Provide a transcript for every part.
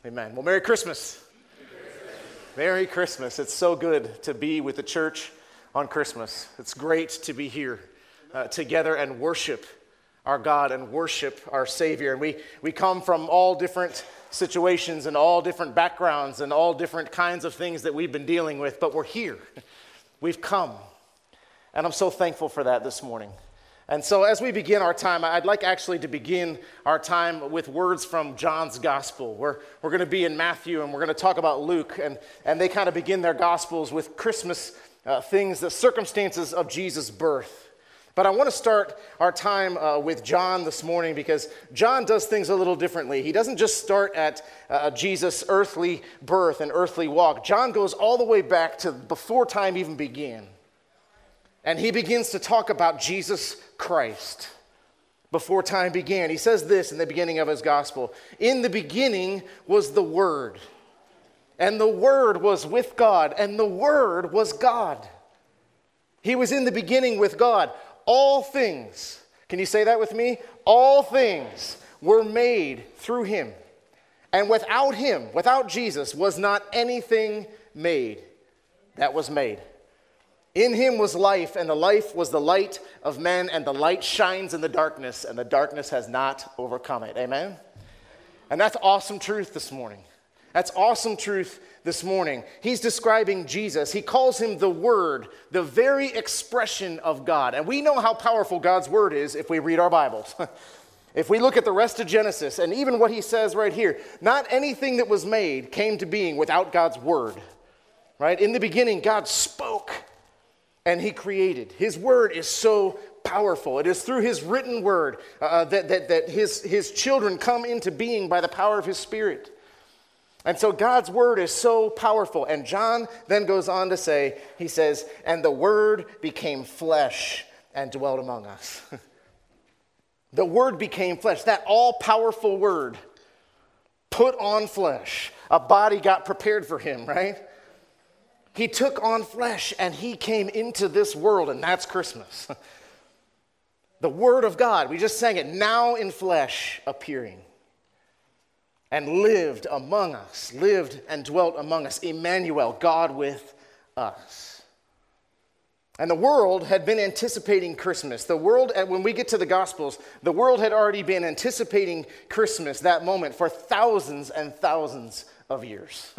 Amen. Well, Merry Christmas. Merry Christmas. It's so good to be with the church on Christmas. It's great to be here together and worship our God and worship our Savior. And we come from all different situations and all different backgrounds and all different kinds of things that we've been dealing with, but we're here. We've come. And I'm so thankful for that this morning. And so as we begin our time, I'd like actually to begin our time with words from John's gospel. We're going to be in Matthew and we're going to talk about Luke, and they kind of begin their gospels with Christmas things, the circumstances of Jesus' birth. But I want to start our time with John this morning because John does things a little differently. He doesn't just start at Jesus' earthly birth and earthly walk. John goes all the way back to before time even began. And he begins to talk about Jesus Christ before time began. He says this in the beginning of his gospel. In the beginning was the Word, and the Word was with God, and the Word was God. He was in the beginning with God. All things, can you say that with me? All things were made through him. And without him, without Jesus, was not anything made that was made. In him was life, and the life was the light of men, and the light shines in the darkness, and the darkness has not overcome it. Amen? And that's awesome truth this morning. That's awesome truth this morning. He's describing Jesus. He calls him the Word, the very expression of God. And we know how powerful God's Word is if we read our Bibles. If we look at the rest of Genesis, and even what he says right here, not anything that was made came to being without God's Word. Right? In the beginning, God spoke. And he created. His word is so powerful. It is through his written word that his children come into being by the power of his Spirit. And so God's word is so powerful. And John then goes on to say, he says, and the word became flesh and dwelt among us. The word became flesh. That all-powerful word put on flesh. A body got prepared for him, right? He took on flesh and he came into this world, and that's Christmas. The Word of God, we just sang it, now in flesh appearing, and lived among us, lived and dwelt among us, Emmanuel, God with us. And the world had been anticipating Christmas. The world, when we get to the Gospels, the world had already been anticipating Christmas, that moment, for thousands and thousands of years.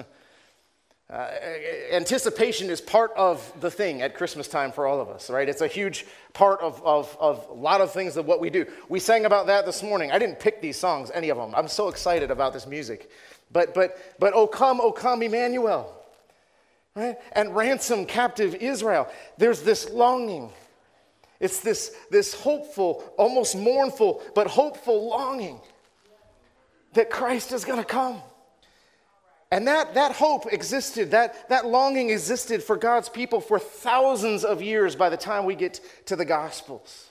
Anticipation is part of the thing at Christmas time for all of us, right? It's a huge part of a lot of things of what we do. We sang about that this morning. I didn't pick these songs, any of them. I'm so excited about this music. But O come, Emmanuel, right? And ransom captive Israel. There's this longing. It's this hopeful, almost mournful, but hopeful longing that Christ is going to come. And that hope existed, that longing existed for God's people for thousands of years by the time we get to the Gospels,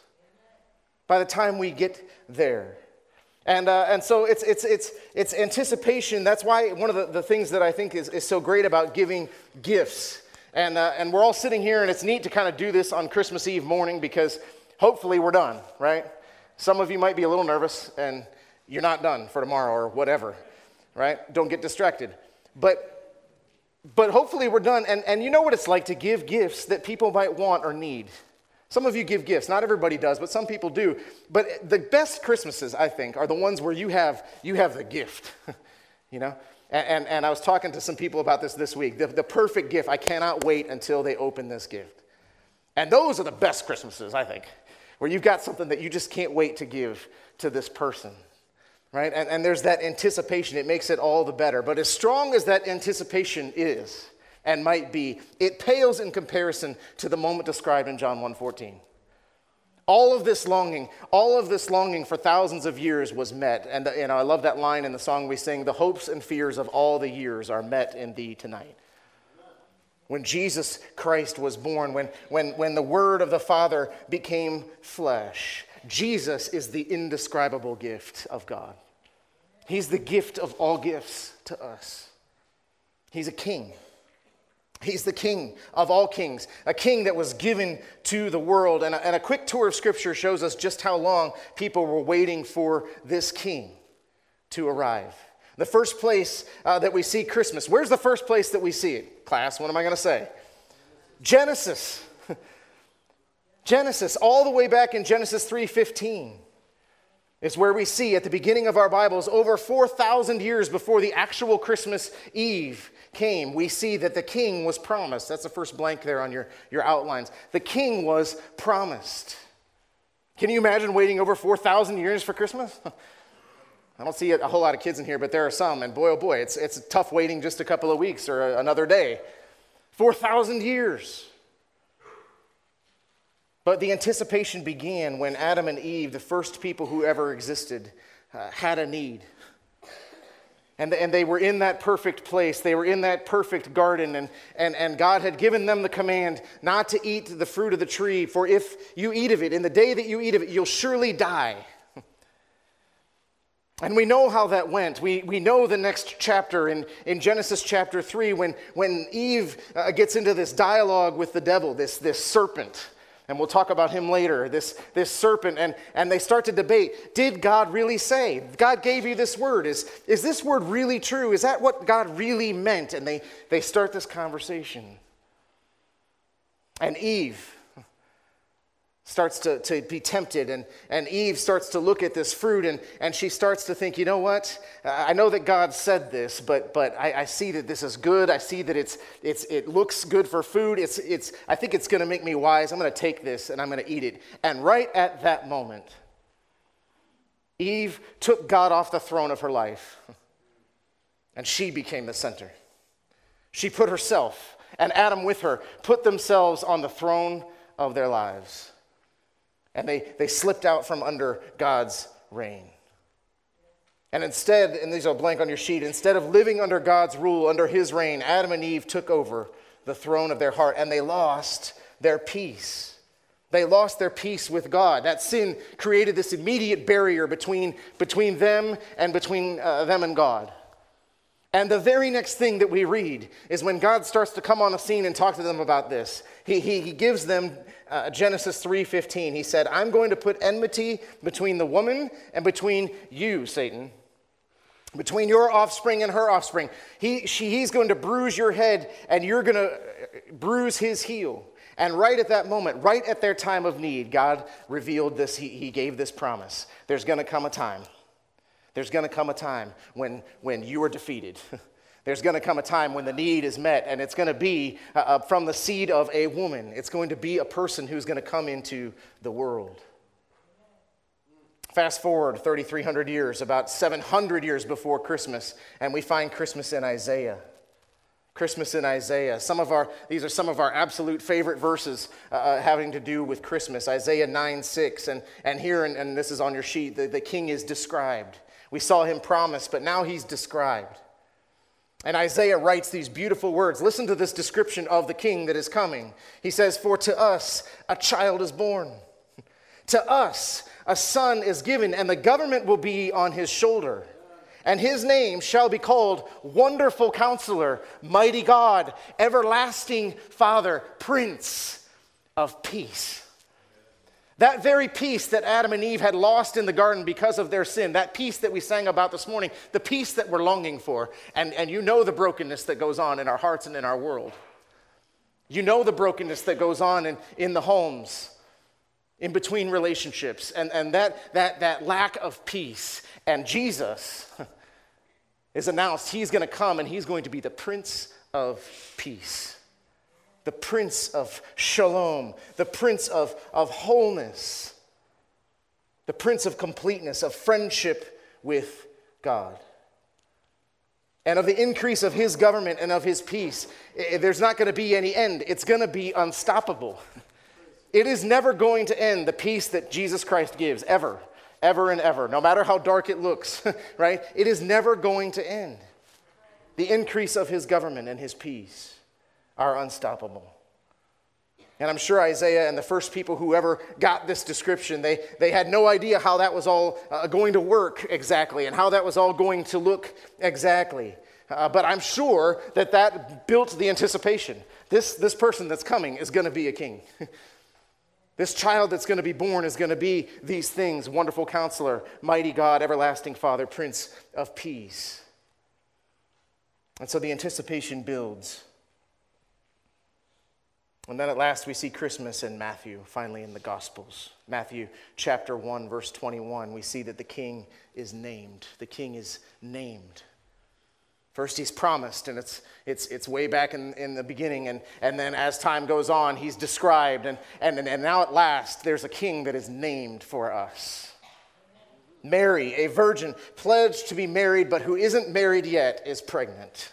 by the time we get there. And so it's anticipation. That's why one of the things that I think is so great about giving gifts. And we're all sitting here, and it's neat to kind of do this on Christmas Eve morning because hopefully we're done, right? Some of you might be a little nervous, and you're not done for tomorrow or whatever, right? Don't get distracted. But hopefully we're done, and you know what it's like to give gifts that people might want or need. Some of you give gifts, not everybody does, but some people do. But the best Christmases, I think, are the ones where you have the gift, you know? And I was talking to some people about this week. The perfect gift, I cannot wait until they open this gift. And those are the best Christmases, I think, where you've got something that you just can't wait to give to this person. Right? And there's that anticipation. It makes it all the better. But as strong as that anticipation is and might be, it pales in comparison to the moment described in John 1:14. All of this longing for thousands of years was met. And I love that line in the song we sing, the hopes and fears of all the years are met in thee tonight. When Jesus Christ was born, when the Word of the Father became flesh, Jesus is the indescribable gift of God. He's the gift of all gifts to us. He's a king. He's the king of all kings, a king that was given to the world. And a quick tour of Scripture shows us just how long people were waiting for this king to arrive. The first place that we see Christmas. Where's the first place that we see it? Class, what am I going to say? Genesis. Genesis, all the way back in Genesis 3:15 is where we see at the beginning of our Bibles, over 4,000 years before the actual Christmas Eve came, we see that the king was promised. That's the first blank there on your outlines. The king was promised. Can you imagine waiting over 4,000 years for Christmas? I don't see a whole lot of kids in here, but there are some, and boy, oh boy, it's tough waiting just a couple of weeks or another day. 4,000 years. But the anticipation began when Adam and Eve, the first people who ever existed, had a need. And they were in that perfect place. They were in that perfect garden. And God had given them the command not to eat the fruit of the tree. For if you eat of it, in the day that you eat of it, you'll surely die. And we know how that went. We know the next chapter in Genesis chapter 3 when Eve gets into this dialogue with the devil, this serpent. And we'll talk about him later, this serpent, and they start to debate, did God really say? God gave you this word. Is this word really true? Is that what God really meant? And they start this conversation. And Eve starts to be tempted, and Eve starts to look at this fruit, and she starts to think, you know what? I know that God said this, but I see that this is good. I see that it looks good for food. I think it's going to make me wise. I'm going to take this, and I'm going to eat it. And right at that moment, Eve took God off the throne of her life, and she became the center. She put herself, and Adam with her, put themselves on the throne of their lives. And they slipped out from under God's reign. And instead, and these are blank on your sheet, instead of living under God's rule, under his reign, Adam and Eve took over the throne of their heart, and they lost their peace. They lost their peace with God. That sin created this immediate barrier between them and between them and God. And the very next thing that we read is when God starts to come on the scene and talk to them about this. He gives them Genesis 3:15. He said, I'm going to put enmity between the woman and between you, Satan. Between your offspring and her offspring. He's going to bruise your head and you're going to bruise his heel. And right at that moment, right at their time of need, God revealed this. He gave this promise. There's going to come a time. There's going to come a time when you are defeated. There's going to come a time when the need is met, and it's going to be from the seed of a woman. It's going to be a person who's going to come into the world. Fast forward 3,300 years, about 700 years before Christmas, and we find Christmas in Isaiah. Christmas in Isaiah. These are some of our absolute favorite verses having to do with Christmas. Isaiah 9:6, and here, and this is on your sheet, the king is described. We saw him promised, but now he's described. And Isaiah writes these beautiful words. Listen to this description of the king that is coming. He says, for to us a child is born. To us a son is given, and the government will be on his shoulder. And his name shall be called Wonderful Counselor, Mighty God, Everlasting Father, Prince of Peace. That very peace that Adam and Eve had lost in the garden because of their sin, that peace that we sang about this morning, the peace that we're longing for, and you know the brokenness that goes on in our hearts and in our world. You know the brokenness that goes on in the homes, in between relationships, and that lack of peace. And Jesus is announced. He's going to come, and he's going to be the Prince of Peace. The Prince of Shalom, the Prince of wholeness, the Prince of completeness, of friendship with God. And of the increase of his government and of his peace, there's not going to be any end. It's going to be unstoppable. It is never going to end, the peace that Jesus Christ gives, ever, ever and ever, no matter how dark it looks, right? It is never going to end. The increase of his government and his peace are unstoppable. And I'm sure Isaiah and the first people who ever got this description, they had no idea how that was all going to work exactly and how that was all going to look exactly. But I'm sure that built the anticipation. This person that's coming is going to be a king. This child that's going to be born is going to be these things: Wonderful Counselor, Mighty God, Everlasting Father, Prince of Peace. And so the anticipation builds. And then at last we see Christmas in Matthew, finally in the Gospels. Matthew chapter 1, verse 21, we see that the king is named. The king is named. First he's promised, and it's way back in the beginning, and then as time goes on, he's described, and now at last there's a king that is named for us. Mary, a virgin, pledged to be married, but who isn't married yet, is pregnant.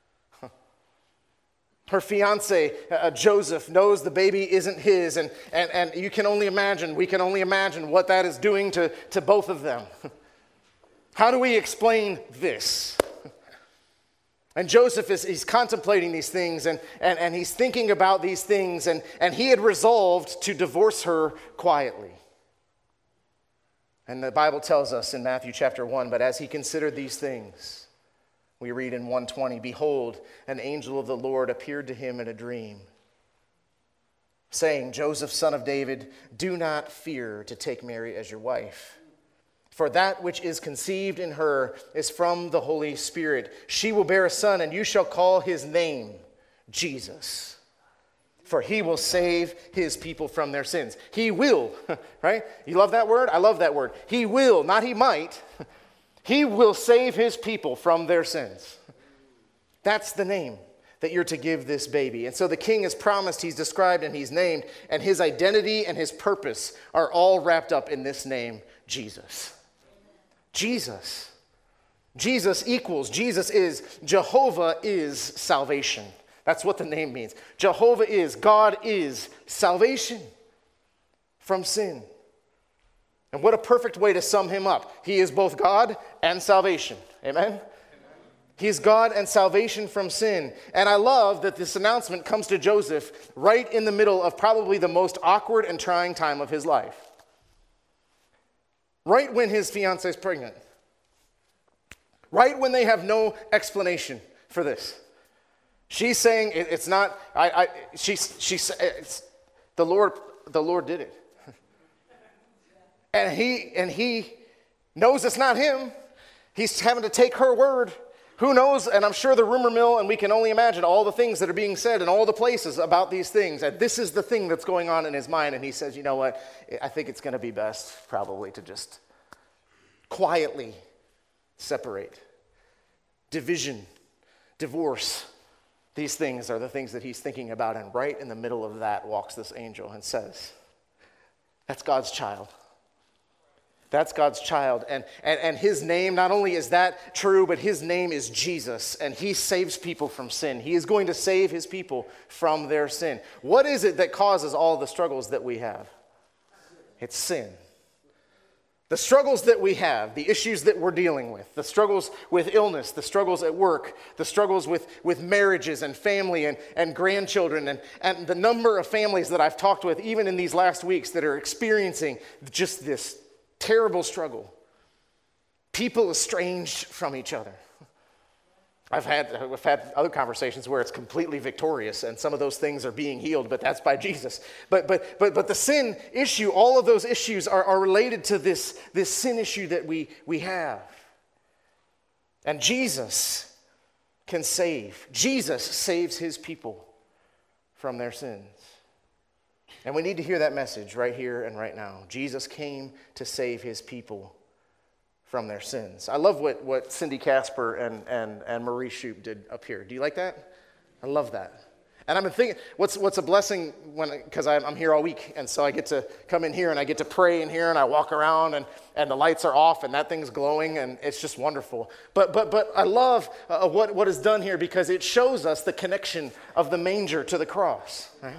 Her fiance, Joseph, knows the baby isn't his, and you can only imagine, we can only imagine what that is doing to both of them. How do we explain this? And Joseph he's contemplating these things, and he's thinking about these things, and he had resolved to divorce her quietly. And the Bible tells us in Matthew chapter 1, but as he considered these things, we read in 1:20, behold, an angel of the Lord appeared to him in a dream, saying, Joseph, son of David, do not fear to take Mary as your wife. For that which is conceived in her is from the Holy Spirit. She will bear a son, and you shall call his name Jesus. For he will save his people from their sins. He will, right? You love that word? I love that word. He will, not he might. He will save his people from their sins. That's the name that you're to give this baby. And so the king is promised, he's described, and he's named, and his identity and his purpose are all wrapped up in this name, Jesus. Jesus. Jesus is, Jehovah is salvation. That's what the name means. Jehovah is, God is salvation from sin. And what a perfect way to sum him up. He is both God and salvation. Amen? He is God and salvation from sin. And I love that this announcement comes to Joseph right in the middle of probably the most awkward and trying time of his life. Right when his fiancée is pregnant. Right when they have no explanation for this. She's saying it's not, the Lord did it. And he knows it's not him. He's having to take her word. Who knows? And I'm sure the rumor mill, and we can only imagine all the things that are being said in all the places about these things. And this is the thing that's going on in his mind. And he says, you know what? I think it's going to be best probably to just quietly separate. Division, divorce. These things are the things that he's thinking about. And right in the middle of that walks this angel and says, that's God's child. That's God's child. And his name, not only is that true, but his name is Jesus. And he saves people from sin. He is going to save his people from their sin. What is it that causes all the struggles that we have? It's sin. The struggles that we have, the issues that we're dealing with, the struggles with illness, the struggles at work, the struggles with marriages and family and grandchildren, and the number of families that I've talked with, even in these last weeks, that are experiencing just this terrible struggle. People estranged from each other. I've had other conversations where it's completely victorious and some of those things are being healed, but that's by Jesus. But the sin issue, all of those issues are related to this sin issue that we have. And Jesus can save. Jesus saves his people from their sins. And we need to hear that message right here and right now. Jesus came to save his people from their sins. I love what Cindy Casper and Marie Shoup did up here. Do you like that? I love that. And I've been thinking, what's a blessing because I'm here all week, and so I get to come in here and I get to pray in here and I walk around and the lights are off and that thing's glowing and it's just wonderful. But I love what is done here because it shows us the connection of the manger to the cross. Right?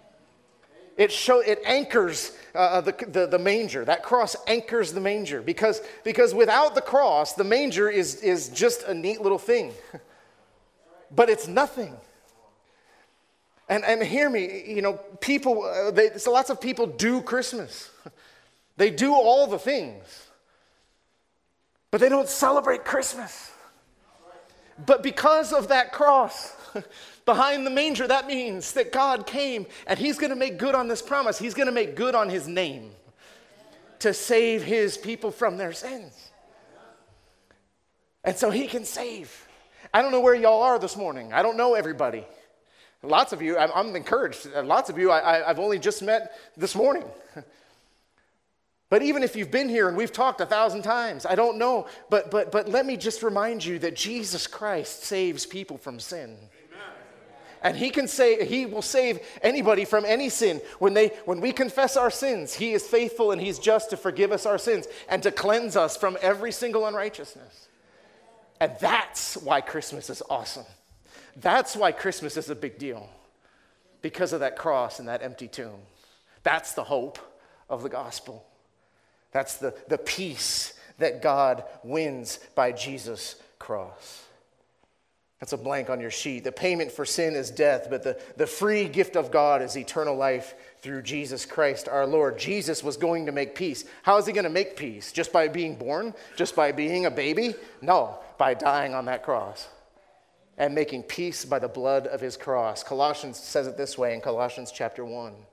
It anchors the manger. That cross anchors the manger because without the cross, the manger is just a neat little thing. But it's nothing. And hear me, people, lots of people do Christmas. They do all the things. But they don't celebrate Christmas. But because of that cross behind the manger, that means that God came and he's going to make good on this promise. He's going to make good on his name to save his people from their sins. And so he can save. I don't know where y'all are this morning. I don't know everybody. Lots of you, I'm encouraged. Lots of you I've only just met this morning. But even if you've been here and we've talked 1,000 times, I don't know. But let me just remind you that Jesus Christ saves people from sin. Amen. And he will save anybody from any sin. When we confess our sins, he is faithful and he's just to forgive us our sins and to cleanse us from every single unrighteousness. And that's why Christmas is awesome. That's why Christmas is a big deal. Because of that cross and that empty tomb. That's the hope of the gospel. That's the peace that God wins by Jesus' cross. That's a blank on your sheet. The payment for sin is death, but the free gift of God is eternal life through Jesus Christ our Lord. Jesus was going to make peace. How is he going to make peace? Just by being born? Just by being a baby? No, by dying on that cross and making peace by the blood of his cross. Colossians says it this way in Colossians chapter 1. It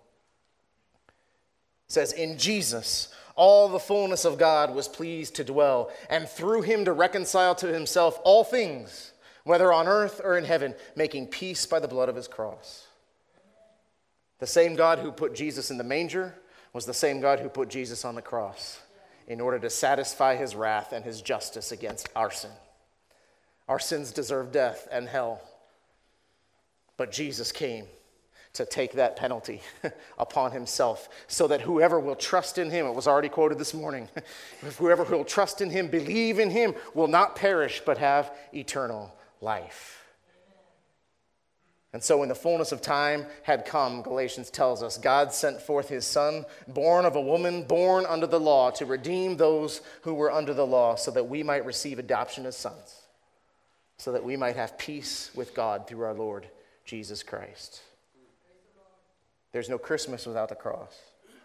says, in Jesus, all the fullness of God was pleased to dwell, and through him to reconcile to himself all things, whether on earth or in heaven, making peace by the blood of his cross. The same God who put Jesus in the manger was the same God who put Jesus on the cross in order to satisfy his wrath and his justice against our sin. Our sins deserve death and hell, but Jesus came to take that penalty upon himself so that whoever will trust in him, it was already quoted this morning, if whoever will trust in him, believe in him, will not perish but have eternal life. And so when the fullness of time had come, Galatians tells us, God sent forth his son, born of a woman, born under the law, to redeem those who were under the law so that we might receive adoption as sons, so that we might have peace with God through our Lord Jesus Christ. There's no Christmas without the cross.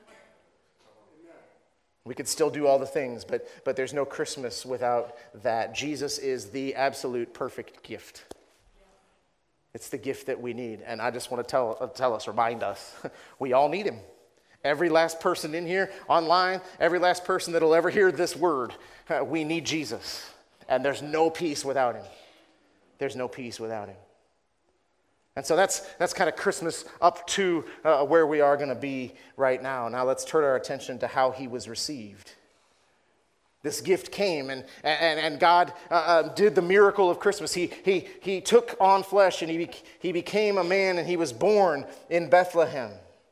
We could still do all the things, but there's no Christmas without that. Jesus is the absolute perfect gift. It's the gift that we need. And I just want to tell us, remind us, we all need him. Every last person in here, online, every last person that will ever hear this word, we need Jesus. And there's no peace without him. There's no peace without him. And so that's kind of Christmas up to where we are going to be right now. Now let's turn our attention to how he was received. This gift came, and God did the miracle of Christmas. He took on flesh, and he became a man, and he was born in Bethlehem.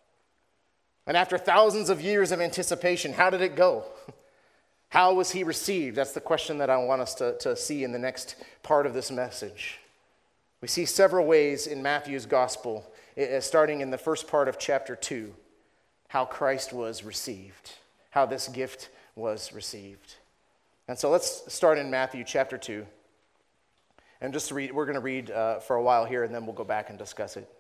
And after thousands of years of anticipation, how did it go? How was he received? That's the question that I want us to see in the next part of this message. We see several ways in Matthew's gospel, starting in the first part of chapter 2, how Christ was received, how this gift was received. And so let's start in Matthew chapter 2. And just to read, we're going to read for a while here, and then we'll go back and discuss it.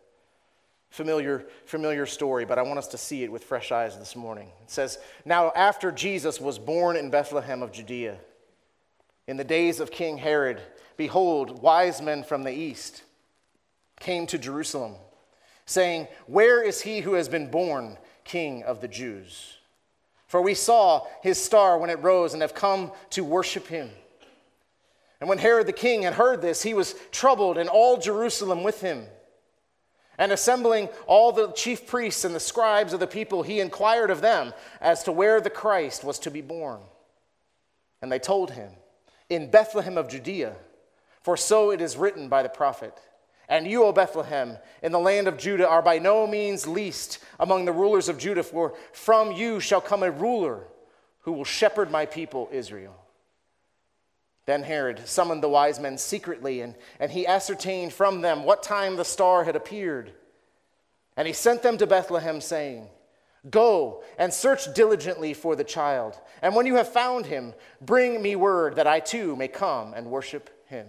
Familiar story, but I want us to see it with fresh eyes this morning. It says, now after Jesus was born in Bethlehem of Judea, in the days of King Herod, behold, wise men from the east came to Jerusalem, saying, where is he who has been born King of the Jews? For we saw his star when it rose and have come to worship him. And when Herod the king had heard this, he was troubled, and all Jerusalem with him. And assembling all the chief priests and the scribes of the people, he inquired of them as to where the Christ was to be born. And they told him, in Bethlehem of Judea, for so it is written by the prophet, and you, O Bethlehem, in the land of Judah, are by no means least among the rulers of Judah, for from you shall come a ruler who will shepherd my people Israel. Then Herod summoned the wise men secretly, and he ascertained from them what time the star had appeared. And he sent them to Bethlehem, saying, go and search diligently for the child, and when you have found him, bring me word that I too may come and worship him.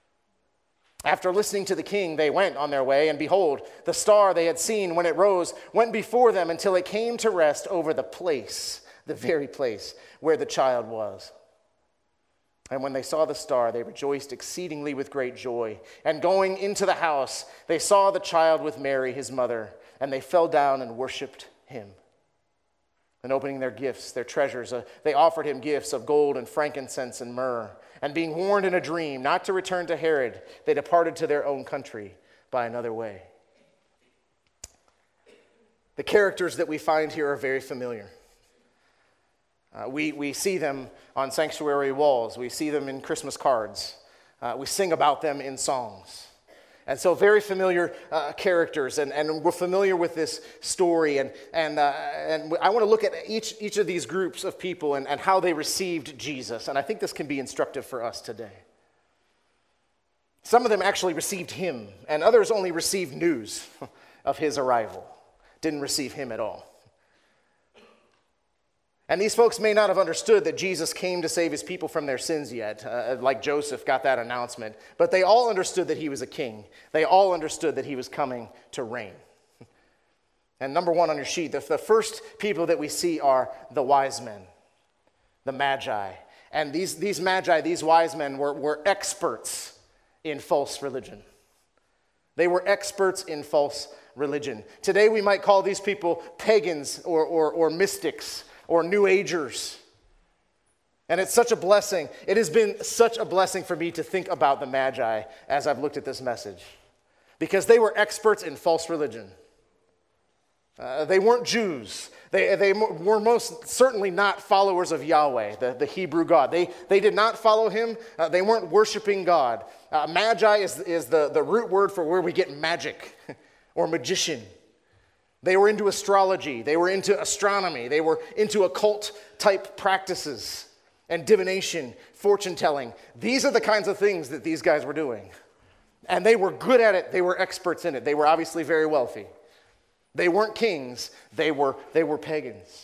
After listening to the king, they went on their way, and behold, the star they had seen when it rose went before them until it came to rest over the place, the very place where the child was. And when they saw the star, they rejoiced exceedingly with great joy. And going into the house, they saw the child with Mary, his mother, and they fell down and worshipped him. And opening their gifts, their treasures, they offered him gifts of gold and frankincense and myrrh. And being warned in a dream not to return to Herod, they departed to their own country by another way. The characters that we find here are very familiar. We see them on sanctuary walls. We see them in Christmas cards. We sing about them in songs. And so very familiar characters, and we're familiar with this story. And I want to look at each of these groups of people and how they received Jesus. And I think this can be instructive for us today. Some of them actually received him, and others only received news of his arrival. Didn't receive him at all. And these folks may not have understood that Jesus came to save his people from their sins yet, like Joseph got that announcement. But they all understood that he was a king. They all understood that he was coming to reign. And number one on your sheet, the first people that we see are the wise men, the magi. And these magi, these wise men, were experts in false religion. They were experts in false religion. Today we might call these people pagans or mystics, or New Agers. And it's such a blessing. It has been such a blessing for me to think about the Magi as I've looked at this message. Because they were experts in false religion. They weren't Jews. They were most certainly not followers of Yahweh, the Hebrew God. They did not follow him. They weren't worshiping God. Magi is the root word for where we get magic or magician. They were into astrology. They were into astronomy. They were into occult type practices and divination, fortune telling. These are the kinds of things that these guys were doing. And they were good at it. They were experts in it. They were obviously very wealthy. They weren't kings. They were pagans.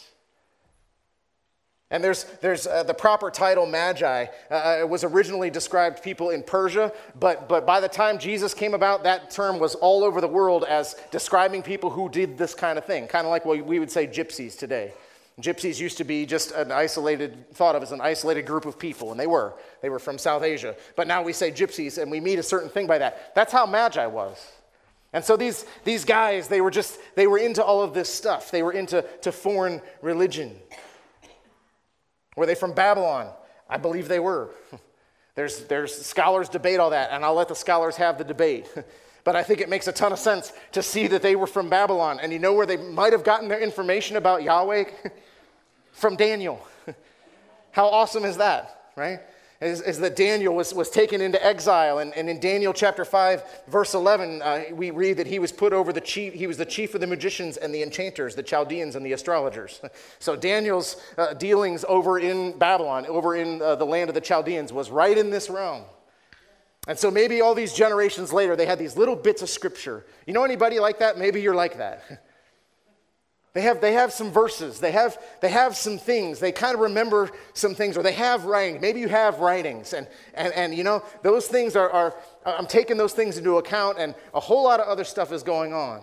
And there's the proper title Magi. It was originally described people in Persia, but by the time Jesus came about, that term was all over the world as describing people who did this kind of thing, kind of like what we would say gypsies today. Gypsies used to be just thought of as an isolated group of people, and they were from South Asia. But now we say gypsies, and we mean a certain thing by that. That's how Magi was. And so these guys, they were into all of this stuff. They were into foreign religion. Were they from Babylon? I believe they were. There's scholars debate all that, and I'll let the scholars have the debate. But I think it makes a ton of sense to see that they were from Babylon. And you know where they might have gotten their information about Yahweh? From Daniel. How awesome is that, right? Is that Daniel was taken into exile, and in Daniel chapter 5, verse 11, we read that he was put over he was the chief of the magicians and the enchanters, the Chaldeans and the astrologers. So Daniel's dealings over in Babylon, over in the land of the Chaldeans, was right in this realm. And so maybe all these generations later, they had these little bits of scripture. You know anybody like that? Maybe you're like that. They have some verses. They have some things. They kind of remember some things, or they have writing. Maybe you have writings, and you know those things are. I'm taking those things into account, and a whole lot of other stuff is going on.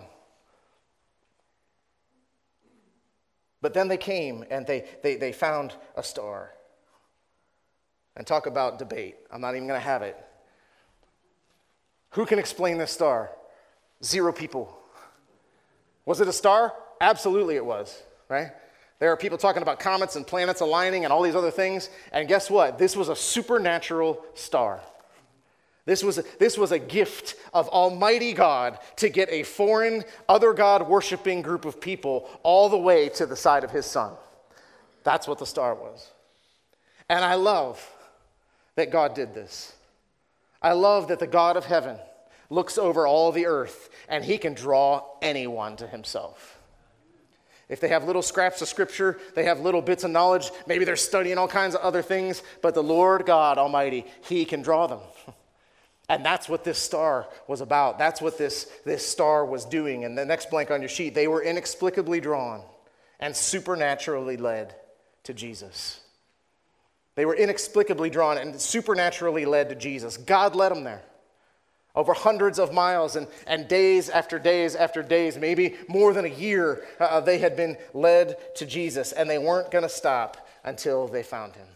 But then they came and they found a star. And talk about debate. I'm not even going to have it. Who can explain this star? 0 people. Was it a star? Absolutely it was, right? There are people talking about comets and planets aligning and all these other things. And guess what? This was a supernatural star. This was a gift of Almighty God to get a foreign, other God worshiping group of people all the way to the side of his son. That's what the star was. And I love that God did this. I love that the God of heaven looks over all the earth and he can draw anyone to himself. If they have little scraps of scripture, they have little bits of knowledge, maybe they're studying all kinds of other things, but the Lord God Almighty, he can draw them. And that's what this star was about. That's what this star was doing. And the next blank on your sheet, they were inexplicably drawn and supernaturally led to Jesus. They were inexplicably drawn and supernaturally led to Jesus. God led them there. Over hundreds of miles and days after days after days, maybe more than a year, they had been led to Jesus, and they weren't going to stop until they found him.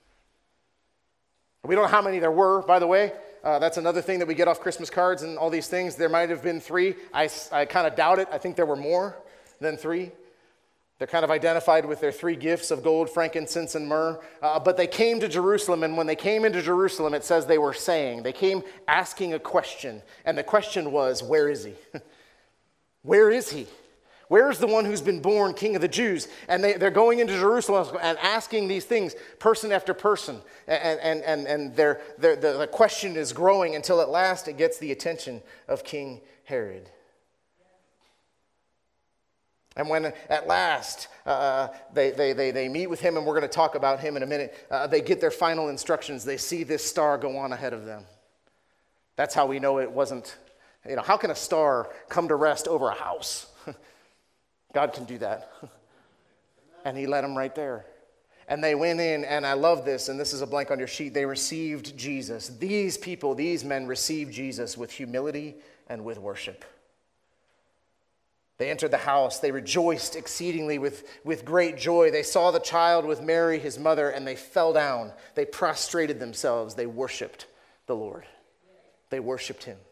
We don't know how many there were, by the way. That's another thing that we get off Christmas cards and all these things. There might have been 3. I kind of doubt it. I think there were more than 3. They're kind of identified with their 3 gifts of gold, frankincense, and myrrh. But they came to Jerusalem, and when they came into Jerusalem, it says they came asking a question. And the question was, where is he? Where is he? Where is the one who's been born King of the Jews? And they're going into Jerusalem and asking these things, person after person. And the question is growing until at last it gets the attention of King Herod. And when at last they meet with him, and we're going to talk about him in a minute, they get their final instructions. They see this star go on ahead of them. That's how we know it wasn't, how can a star come to rest over a house? God can do that. And he led them right there. And they went in, and I love this, and this is a blank on your sheet. They received Jesus. These people, these men received Jesus with humility and with worship. They entered the house. They rejoiced exceedingly with great joy. They saw the child with Mary, his mother, and they fell down. They prostrated themselves. They worshiped the Lord. They worshiped him.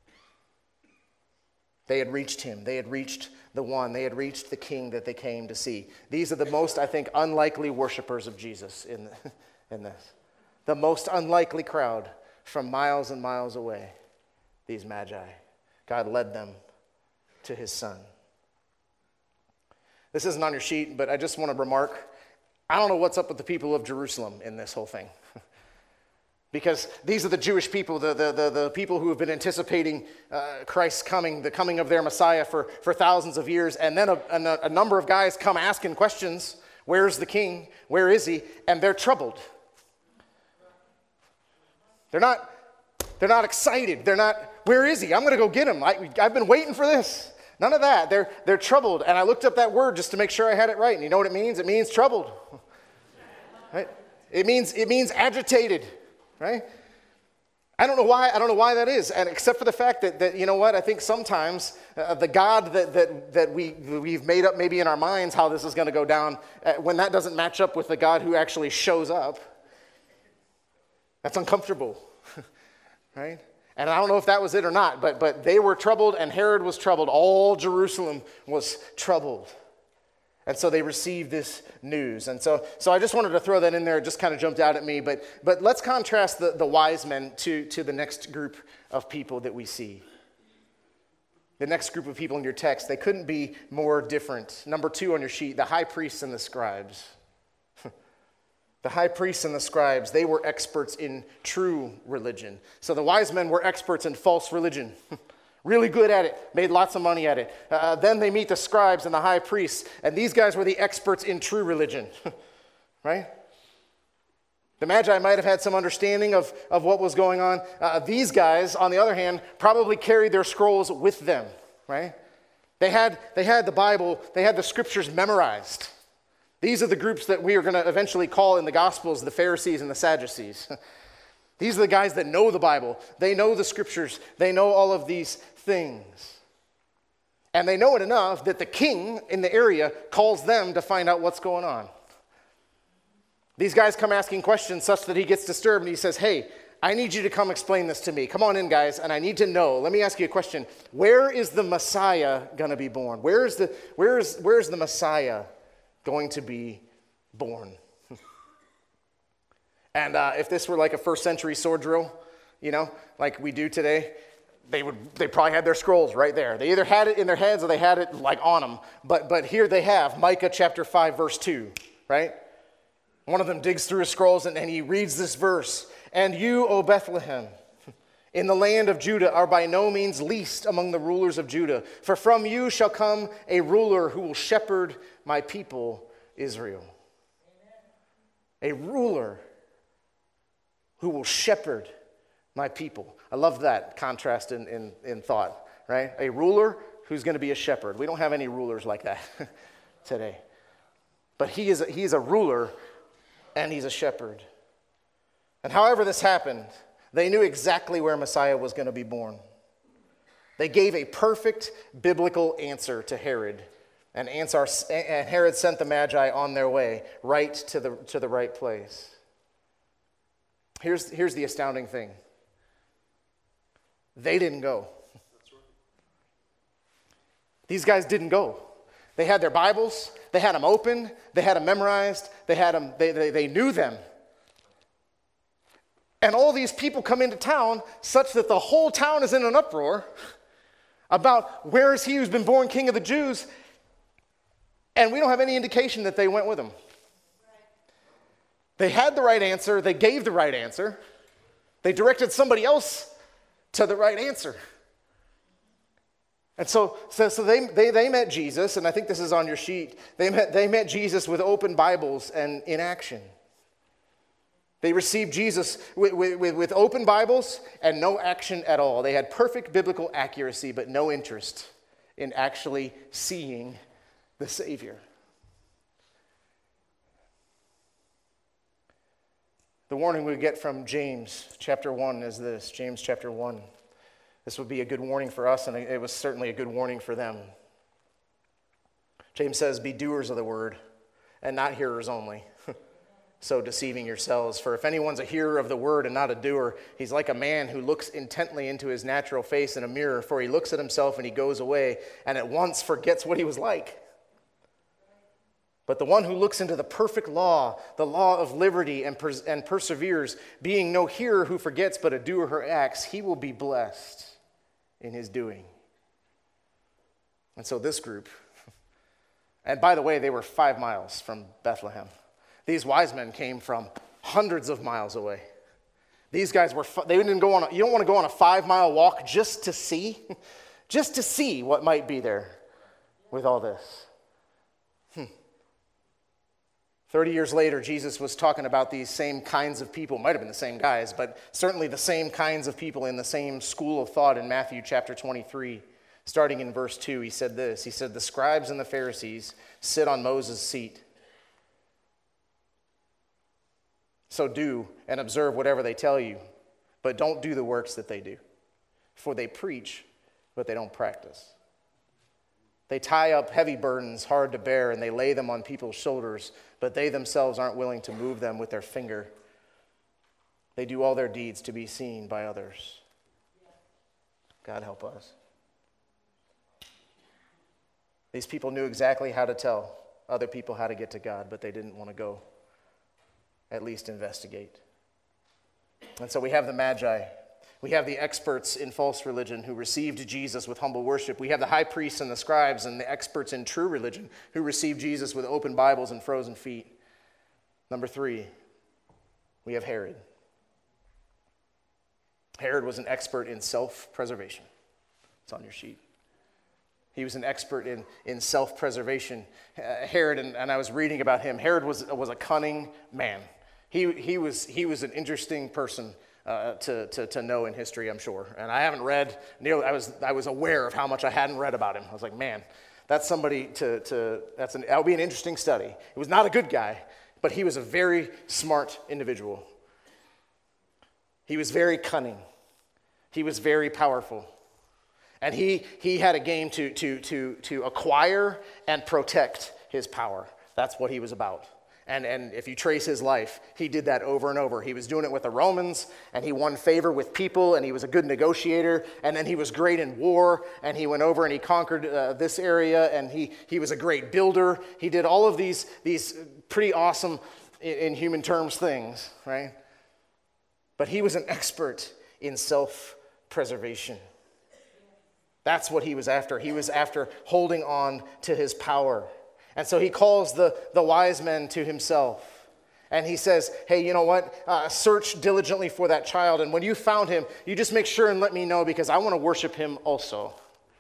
They had reached him. They had reached the one. They had reached the king that they came to see. These are the most, I think, unlikely worshipers of Jesus in this. The most unlikely crowd from miles and miles away, these magi. God led them to his son. This isn't on your sheet, but I just want to remark, I don't know what's up with the people of Jerusalem in this whole thing. Because these are the Jewish people, the people who have been anticipating Christ's coming, the coming of their Messiah for thousands of years. And then a number of guys come asking questions. Where's the king? Where is he? And they're troubled. They're not excited. They're not, where is he? I'm going to go get him. I've been waiting for this. None of that. They're troubled. And I looked up that word just to make sure I had it right. And you know what it means? It means troubled. Right? It means agitated. Right? I don't know why that is, and except for the fact that you know what, I think sometimes the God that we've made up maybe in our minds how this is going to go down, when that doesn't match up with the God who actually shows up, that's uncomfortable, right? And I don't know if that was it or not, but they were troubled, and Herod was troubled. All Jerusalem was troubled. And so they received this news. And so I just wanted to throw that in there. It just kind of jumped out at me. But let's contrast the wise men to the next group of people that we see. The next group of people in your text, they couldn't be more different. Number 2 on your sheet, the high priests and the scribes. The high priests and the scribes, they were experts in true religion. So the wise men were experts in false religion. Really good at it, made lots of money at it. Then they meet the scribes and the high priests, and these guys were the experts in true religion, right? The Magi might have had some understanding of what was going on. These guys, on the other hand, probably carried their scrolls with them, right? They had the Bible, they had the scriptures memorized. These are the groups that we are going to eventually call in the Gospels the Pharisees and the Sadducees. These are the guys that know the Bible. They know the scriptures. They know all of these things. And they know it enough that the king in the area calls them to find out what's going on. These guys come asking questions such that he gets disturbed and he says, hey, I need you to come explain this to me. Come on in, guys, and I need to know. Let me ask you a question. Where is the Messiah going to be born? Where is the Messiah going to be born? And if this were like a first century sword drill, like we do today, they probably had their scrolls right there. They either had it in their heads or they had it like on them. But here they have Micah chapter 5 verse 2, right? One of them digs through his scrolls and he reads this verse. And you, O Bethlehem, in the land of Judah, are by no means least among the rulers of Judah. For from you shall come a ruler who will shepherd my people Israel. A ruler who will shepherd my people. I love that contrast in thought, right? A ruler who's going to be a shepherd. We don't have any rulers like that today. But he is a ruler and he's a shepherd. And however this happened, they knew exactly where Messiah was going to be born. They gave a perfect biblical answer to Herod. And Herod sent the Magi on their way right to the right place. Here's the astounding thing. They didn't go. These guys didn't go. They had their Bibles. They had them open. They had them memorized. They had them. They knew them. And all these people come into town such that the whole town is in an uproar about where is he who's been born King of the Jews, and we don't have any indication that they went with him. They had the right answer. They gave the right answer. They directed somebody else to the right answer. And so they met Jesus, and I think this is on your sheet. They met Jesus with open Bibles and in action. They received Jesus with open Bibles and no action at all. They had perfect biblical accuracy, but no interest in actually seeing the Savior. The warning we get from James chapter 1 is this. James chapter 1. This would be a good warning for us, and it was certainly a good warning for them. James says, "Be doers of the word, and not hearers only, so deceiving yourselves. For if anyone's a hearer of the word and not a doer, he's like a man who looks intently into his natural face in a mirror, for he looks at himself and he goes away and at once forgets what he was like. But the one who looks into the perfect law, the law of liberty, and perseveres, being no hearer who forgets but a doer who acts, he will be blessed in his doing." And so this group, and by the way, they were 5 miles from Bethlehem. These wise men came from hundreds of miles away. These guys they didn't go on. You don't want to go on a 5-mile walk just to see what might be there with all this. 30 years later, Jesus was talking about these same kinds of people. Might have been the same guys, but certainly the same kinds of people in the same school of thought in Matthew chapter 23. Starting in verse 2, he said this. He said, "The scribes and the Pharisees sit on Moses' seat. So do and observe whatever they tell you, but don't do the works that they do. For they preach, but they don't practice. They tie up heavy burdens hard to bear, and they lay them on people's shoulders, but they themselves aren't willing to move them with their finger. They do all their deeds to be seen by others." God help us. These people knew exactly how to tell other people how to get to God, but they didn't want to go at least investigate. And so we have the Magi. We have the experts in false religion who received Jesus with humble worship. We have the high priests and the scribes and the experts in true religion who received Jesus with open Bibles and frozen feet. Number 3, we have Herod. Herod was an expert in self-preservation. It's on your sheet. He was an expert in self-preservation. Herod, and I was reading about him, Herod was a cunning man. He was an interesting person to know in history, I'm sure. And I haven't read nearly. I was aware of how much I hadn't read about him. I was like, man, that's somebody that would be an interesting study. He was not a good guy, but he was a very smart individual. He was very cunning. He was very powerful. And he had a game to acquire and protect his power. That's what he was about. And if you trace his life, he did that over and over. He was doing it with the Romans, and he won favor with people, and he was a good negotiator, and then he was great in war, and he went over and he conquered this area, and he was a great builder. He did all of these pretty awesome, in human terms, things, right? But he was an expert in self-preservation. That's what he was after. He was after holding on to his power. And so he calls the wise men to himself. And he says, hey, you know what? Search diligently for that child. And when you found him, you just make sure and let me know, because I want to worship him also.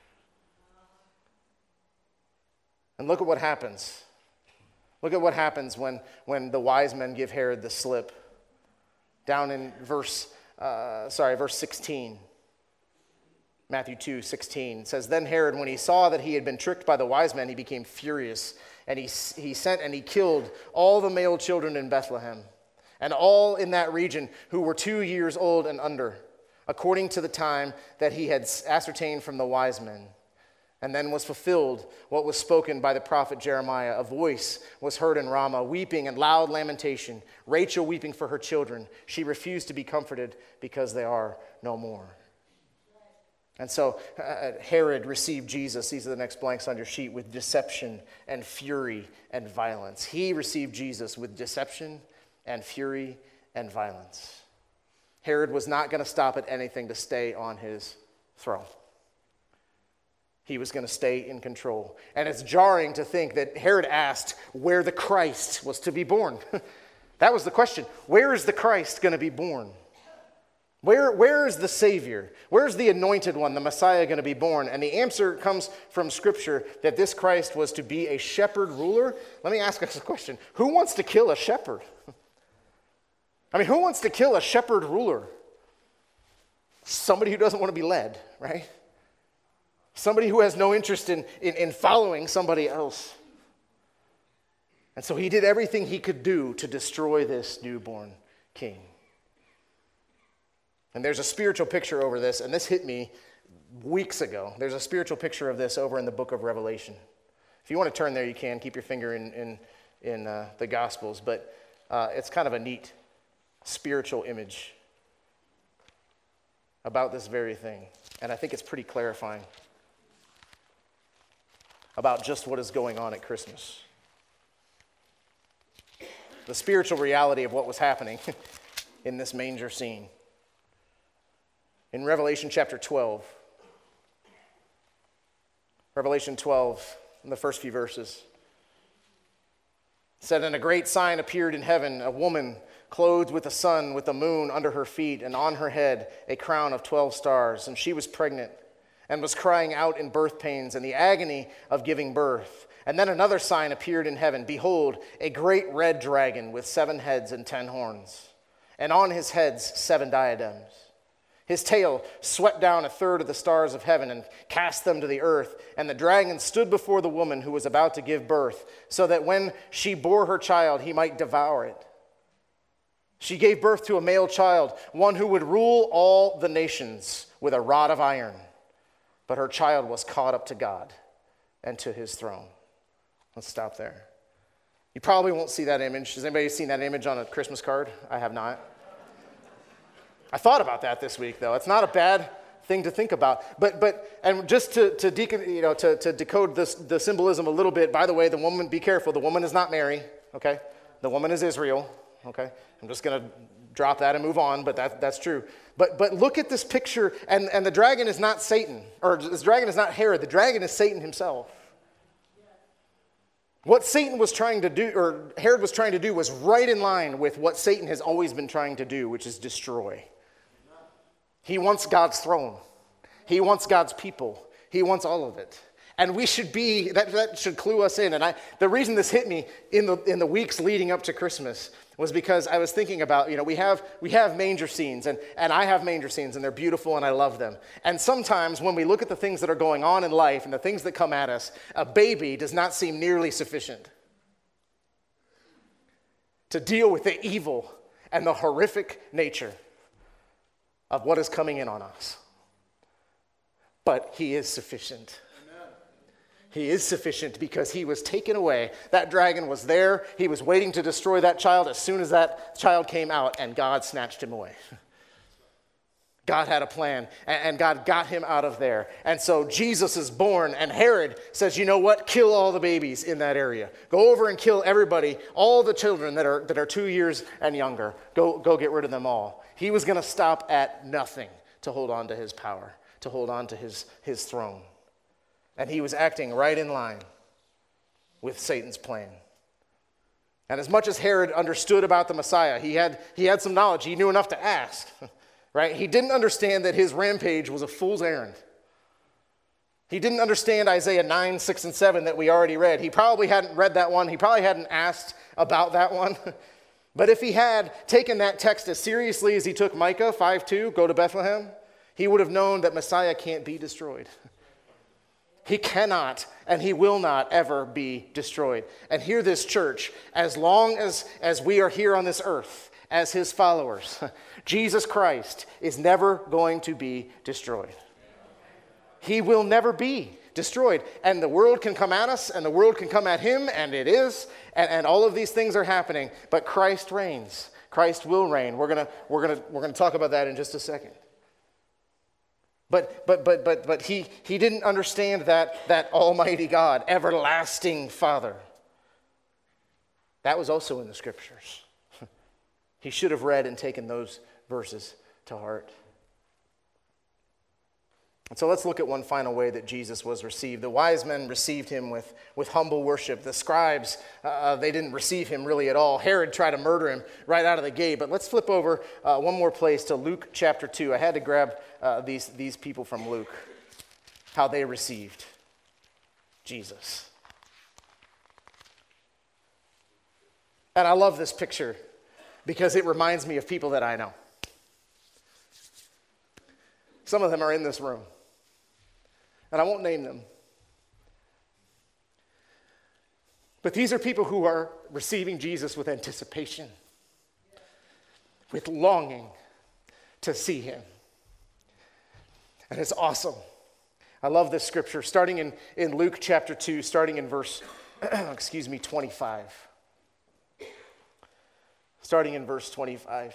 And look at what happens. Look at what happens when the wise men give Herod the slip. Down in verse 16. Matthew 2:16 says, "Then Herod, when he saw that he had been tricked by the wise men, he became furious, and he sent and he killed all the male children in Bethlehem, and all in that region who were 2 years old and under, according to the time that he had ascertained from the wise men. And then was fulfilled what was spoken by the prophet Jeremiah. A voice was heard in Ramah, weeping and loud lamentation, Rachel weeping for her children. She refused to be comforted because they are no more." And so Herod received Jesus, these are the next blanks on your sheet, with deception and fury and violence. He received Jesus with deception and fury and violence. Herod was not going to stop at anything to stay on his throne. He was going to stay in control. And it's jarring to think that Herod asked where the Christ was to be born. That was the question. Where is the Christ going to be born? Where is the Savior? Where's the anointed one, the Messiah, going to be born? And the answer comes from Scripture that this Christ was to be a shepherd ruler. Let me ask us a question. Who wants to kill a shepherd? I mean, who wants to kill a shepherd ruler? Somebody who doesn't want to be led, right? Somebody who has no interest in following somebody else. And so he did everything he could do to destroy this newborn king. And there's a spiritual picture over this, and this hit me weeks ago. There's a spiritual picture of this over in the book of Revelation. If you want to turn there, you can. Keep your finger in the Gospels. But it's kind of a neat spiritual image about this very thing. And I think it's pretty clarifying about just what is going on at Christmas. The spiritual reality of what was happening in this manger scene. In Revelation chapter 12, Revelation 12, in the first few verses, it said, "And a great sign appeared in heaven, a woman clothed with the sun, with the moon under her feet, and on her head a crown of 12 stars. And she was pregnant, and was crying out in birth pains and the agony of giving birth. And then another sign appeared in heaven. Behold, a great red dragon with 7 heads and 10 horns, and on his heads 7 diadems. His tail swept down a third of the stars of heaven and cast them to the earth. And the dragon stood before the woman who was about to give birth, so that when she bore her child, he might devour it. She gave birth to a male child, one who would rule all the nations with a rod of iron. But her child was caught up to God and to his throne." Let's stop there. You probably won't see that image. Has anybody seen that image on a Christmas card? I have not. I thought about that this week, though. It's not a bad thing to think about. And just to decode the symbolism a little bit, by the way, the woman, be careful, the woman is not Mary, okay? The woman is Israel, okay? I'm just going to drop that and move on, but that's true. But look at this picture, and the dragon is not Satan, or this dragon is not Herod. The dragon is Satan himself. What Satan was trying to do, or Herod was trying to do, was right in line with what Satan has always been trying to do, which is destroy. He wants God's throne. He wants God's people. He wants all of it. And we should be, that should clue us in. And the reason this hit me in the weeks leading up to Christmas was because I was thinking about, we have manger scenes, and I have manger scenes, and they're beautiful, and I love them. And sometimes when we look at the things that are going on in life and the things that come at us, a baby does not seem nearly sufficient to deal with the evil and the horrific nature of what is coming in on us. But he is sufficient. Amen. He is sufficient because he was taken away. That dragon was there. He was waiting to destroy that child as soon as that child came out, and God snatched him away. God had a plan, and God got him out of there. And so Jesus is born, and Herod says, you know what? Kill all the babies in that area. Go over and kill everybody, all the children that are 2 years and younger. Go get rid of them all. He was going to stop at nothing to hold on to his power, to hold on to his throne. And he was acting right in line with Satan's plan. And as much as Herod understood about the Messiah, he had some knowledge. He knew enough to ask. Right? He didn't understand that his rampage was a fool's errand. He didn't understand Isaiah 9, 6, and 7 that we already read. He probably hadn't read that one. He probably hadn't asked about that one. But if he had taken that text as seriously as he took Micah 5:2, go to Bethlehem, he would have known that Messiah can't be destroyed. He cannot and he will not ever be destroyed. And hear this, church, as long as we are here on this earth as his followers, Jesus Christ is never going to be destroyed. He will never be destroyed. And the world can come at us, and the world can come at him, and it is, and all of these things are happening. But Christ reigns. Christ will reign. We're gonna talk about that in just a second. But he didn't understand that Almighty God, everlasting Father. That was also in the Scriptures. He should have read and taken those verses to heart. And so let's look at one final way that Jesus was received. The wise men received him with humble worship. The scribes, they didn't receive him really at all. Herod tried to murder him right out of the gate. But let's flip over one more place to Luke chapter 2. I had to grab these people from Luke, how they received Jesus. And I love this picture because it reminds me of people that I know. Some of them are in this room. And I won't name them. But these are people who are receiving Jesus with anticipation, with longing to see him. And it's awesome. I love this scripture, starting in Luke chapter 2, starting in verse, 25. Starting in verse 25.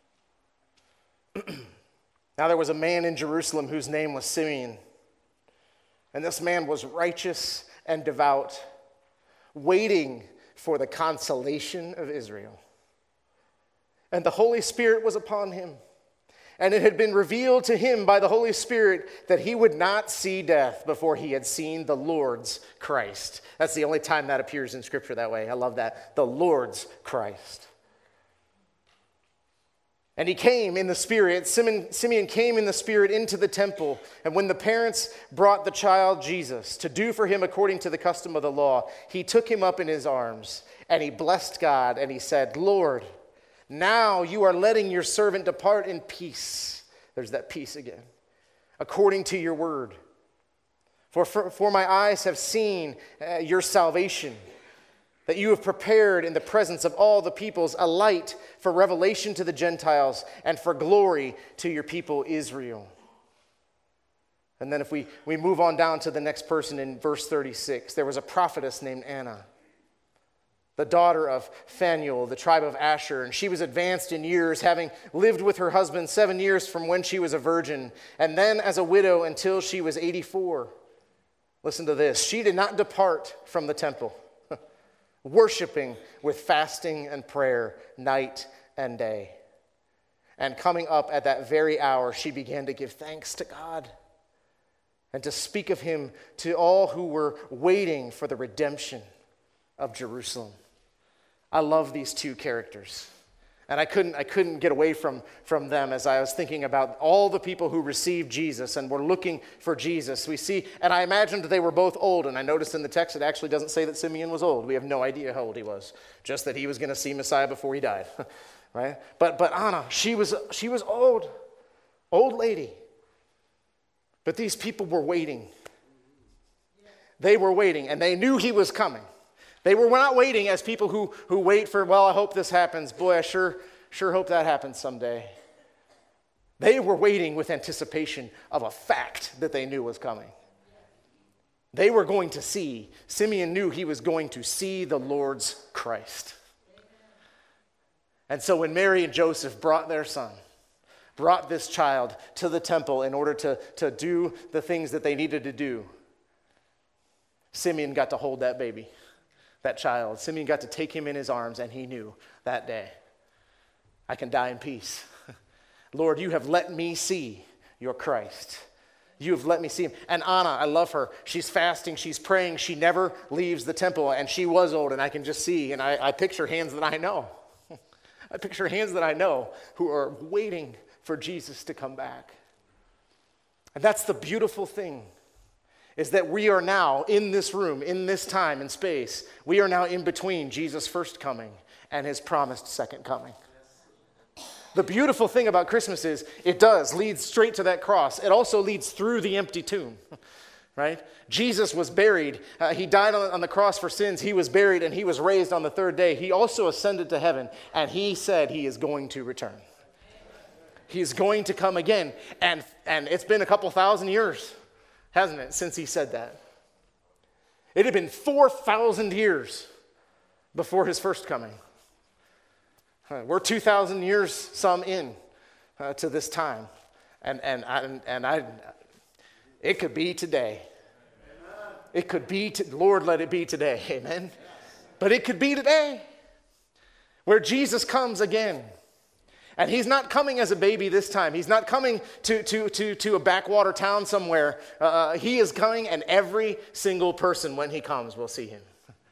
Now there was a man in Jerusalem whose name was Simeon. And this man was righteous and devout, waiting for the consolation of Israel. And the Holy Spirit was upon him. And it had been revealed to him by the Holy Spirit that he would not see death before he had seen the Lord's Christ. That's the only time that appears in Scripture that way. I love that. The Lord's Christ. And he came in the Spirit, Simeon came in the Spirit into the temple. And when the parents brought the child Jesus to do for him according to the custom of the law, he took him up in his arms, and he blessed God, and he said, Lord, now you are letting your servant depart in peace. There's that peace again. According to your word. For my eyes have seen your salvation, that you have prepared in the presence of all the peoples a light for revelation to the Gentiles and for glory to your people Israel. And then if we move on down to the next person in verse 36, there was a prophetess named Anna, the daughter of Phanuel, the tribe of Asher, and she was advanced in years, having lived with her husband 7 years from when she was a virgin, and then as a widow until she was 84. Listen to this. She did not depart from the temple, worshiping with fasting and prayer night and day. And coming up at that very hour, she began to give thanks to God and to speak of him to all who were waiting for the redemption of Jerusalem. I love these two characters. And I couldn't get away from them as I was thinking about all the people who received Jesus and were looking for Jesus. We see, and I imagined they were both old, and I noticed in the text it actually doesn't say that Simeon was old. We have no idea how old he was, just that he was going to see Messiah before he died, right? But Anna, she was old lady. But these people were waiting. They were waiting, and they knew he was coming. They were not waiting as people who wait for, well, I hope this happens. Boy, I sure hope that happens someday. They were waiting with anticipation of a fact that they knew was coming. They were going to see. Simeon knew he was going to see the Lord's Christ. And so when Mary and Joseph brought their son, brought this child to the temple in order to do the things that they needed to do, Simeon got to hold that baby. That child. Simeon got to take him in his arms, and he knew that day, I can die in peace. Lord, you have let me see your Christ. You have let me see him. And Anna, I love her. She's fasting, she's praying, she never leaves the temple, and she was old, and I can just see, and I picture hands that I know. I picture hands that I know who are waiting for Jesus to come back. And that's the beautiful thing, is that we are now in this room, in this time and space, we are now in between Jesus' first coming and his promised second coming. The beautiful thing about Christmas is it does lead straight to that cross. It also leads through the empty tomb, right? Jesus was buried. He died on the cross for sins. He was buried, and he was raised on the third day. He also ascended to heaven, and he said he is going to return. He's going to come again, and it's been a couple thousand years, hasn't it, since he said that? It had been 4,000 years before his first coming. We're 2,000 years some in to this time, and It could be today. It could be, Lord, let it be today. Amen. But it could be today where Jesus comes again. And he's not coming as a baby this time. He's not coming to a backwater town somewhere. He is coming, and every single person, when he comes, will see him.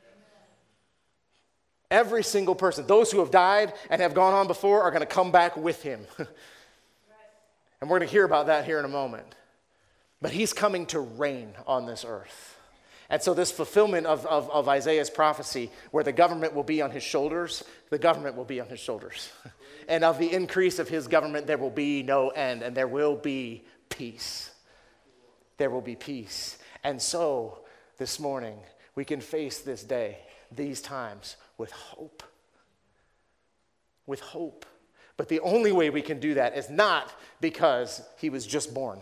Every single person. Those who have died and have gone on before are going to come back with him. And we're going to hear about that here in a moment. But he's coming to reign on this earth. And so this fulfillment of Isaiah's prophecy, where the government will be on his shoulders, the government will be on his shoulders. And of the increase of his government, there will be no end, and there will be peace. There will be peace. And so this morning, we can face this day, these times, with hope. With hope. But the only way we can do that is not because he was just born,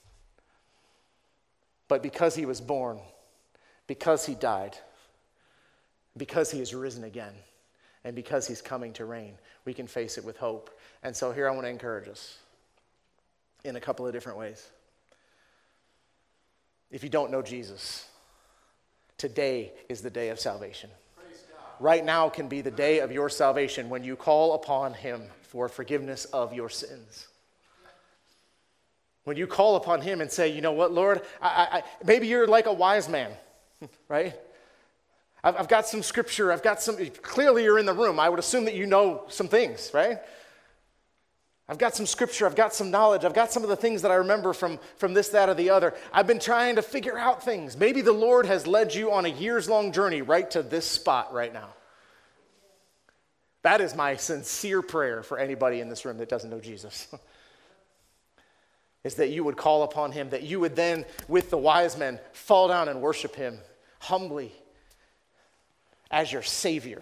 but because he was born, because he died, because he is risen again, and because he's coming to reign, we can face it with hope. And so here I want to encourage us in a couple of different ways. If you don't know Jesus, today is the day of salvation. Right now can be the day of your salvation when you call upon him for forgiveness of your sins. When you call upon him and say, you know what, Lord, maybe you're like a wise man, right? I've got some scripture, clearly you're in the room. I would assume that you know some things, right? I've got some scripture, I've got some knowledge, I've got some of the things that I remember from this, that, or the other. I've been trying to figure out things. Maybe the Lord has led you on a years-long journey right to this spot right now. That is my sincere prayer for anybody in this room that doesn't know Jesus. Is that you would call upon him, that you would then, with the wise men, fall down and worship him humbly as your Savior,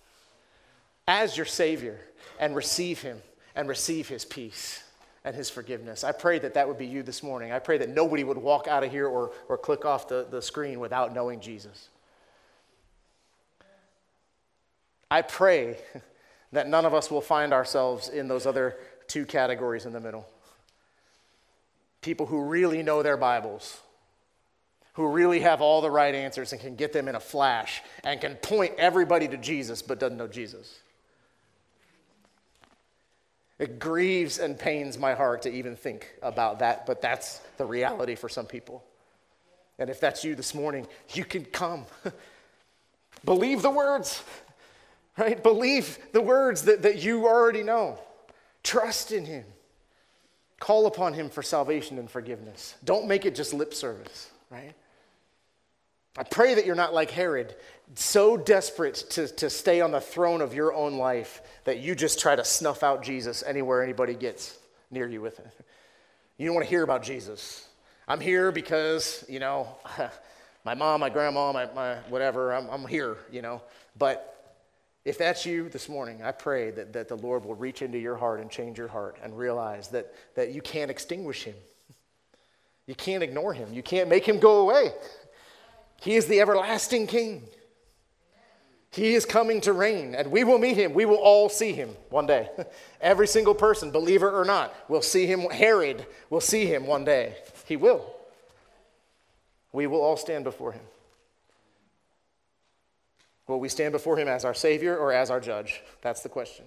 and receive him and receive his peace and his forgiveness. I pray that that would be you this morning. I pray that nobody would walk out of here or click off the screen without knowing Jesus. I pray that none of us will find ourselves in those other two categories in the middle. People who really know their Bibles, who really have all the right answers and can get them in a flash and can point everybody to Jesus but doesn't know Jesus. It grieves and pains my heart to even think about that, but that's the reality for some people. And if that's you this morning, you can come. Believe the words, right? Believe the words that you already know. Trust in him. Call upon him for salvation and forgiveness. Don't make it just lip service, right? I pray that you're not like Herod, so desperate to stay on the throne of your own life that you just try to snuff out Jesus anywhere anybody gets near you with it. You don't want to hear about Jesus. I'm here because, my mom, my grandma, my whatever, I'm here, But if that's you this morning, I pray that the Lord will reach into your heart and change your heart and realize that you can't extinguish him. You can't ignore him. You can't make him go away. He is the everlasting King. He is coming to reign, and we will meet him. We will all see him one day. Every single person, believer or not, will see him. Herod will see him one day. He will. We will all stand before him. Will we stand before him as our Savior or as our judge? That's the question.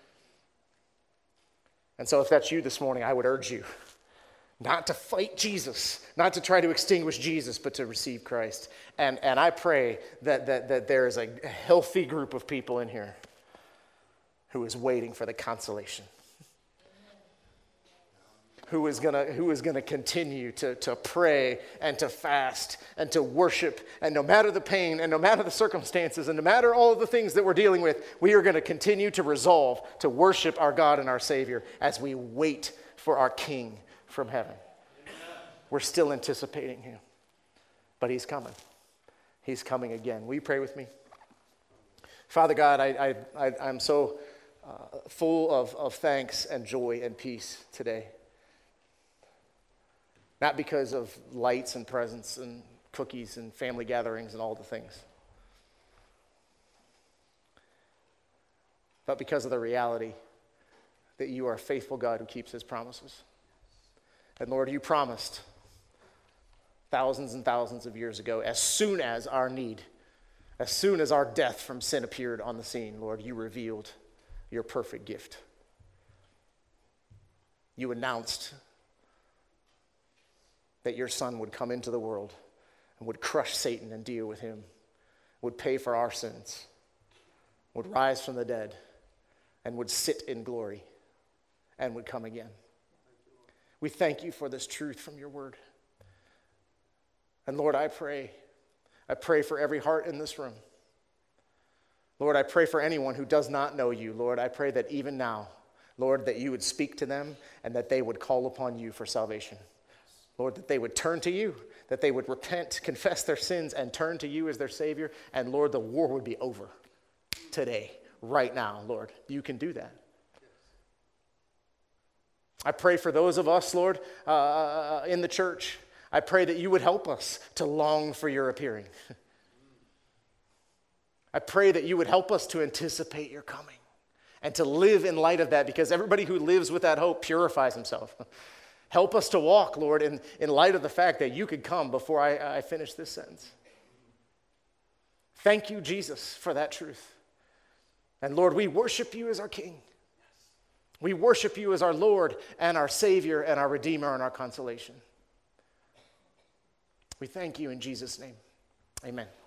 And so if that's you this morning, I would urge you not to fight Jesus, not to try to extinguish Jesus, but to receive Christ. And I pray that there is a healthy group of people in here who is waiting for the consolation, who is gonna continue to pray and to fast and to worship, and no matter the pain and no matter the circumstances and no matter all of the things that we're dealing with, we are going to continue to resolve to worship our God and our Savior as we wait for our King from heaven. We're still anticipating him, but he's coming. He's coming again. Will you pray with me? Father God, I'm so full of thanks and joy and peace today. Not because of lights and presents and cookies and family gatherings and all the things, but because of the reality that you are a faithful God who keeps his promises. And Lord, you promised thousands and thousands of years ago, as soon as our need, as soon as our death from sin appeared on the scene, Lord, you revealed your perfect gift. You announced that your Son would come into the world and would crush Satan and deal with him, would pay for our sins, would rise from the dead, and would sit in glory, and would come again. We thank you for this truth from your word. And Lord, I pray for every heart in this room. Lord, I pray for anyone who does not know you. Lord, I pray that even now, Lord, that you would speak to them and that they would call upon you for salvation. Lord, that they would turn to you, that they would repent, confess their sins, and turn to you as their Savior. And Lord, the war would be over today, right now, Lord. You can do that. I pray for those of us, Lord, in the church. I pray that you would help us to long for your appearing. I pray that you would help us to anticipate your coming and to live in light of that, because everybody who lives with that hope purifies himself. Help us to walk, Lord, in light of the fact that you could come before I finish this sentence. Thank you, Jesus, for that truth. And Lord, we worship you as our King. We worship you as our Lord and our Savior and our Redeemer and our consolation. We thank you in Jesus' name. Amen.